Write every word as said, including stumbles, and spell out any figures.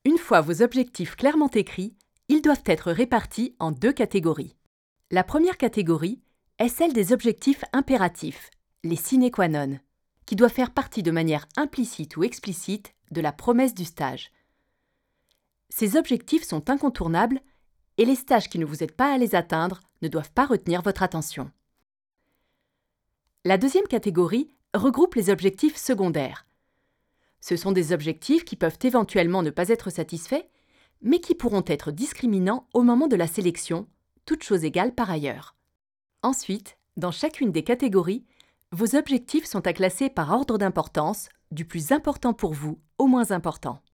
Une fois vos objectifs clairement écrits, ils doivent être répartis en deux catégories. La première catégorie est celle des objectifs impératifs, les sine qua non, qui doivent faire partie de manière implicite ou explicite de la promesse du stage. Ces objectifs sont incontournables et les stages qui ne vous aident pas à les atteindre ne doivent pas retenir votre attention. La deuxième catégorie regroupe les objectifs secondaires. Ce sont des objectifs qui peuvent éventuellement ne pas être satisfaits, mais qui pourront être discriminants au moment de la sélection, toutes choses égales par ailleurs. Ensuite, dans chacune des catégories, vos objectifs sont à classer par ordre d'importance, du plus important pour vous au moins important.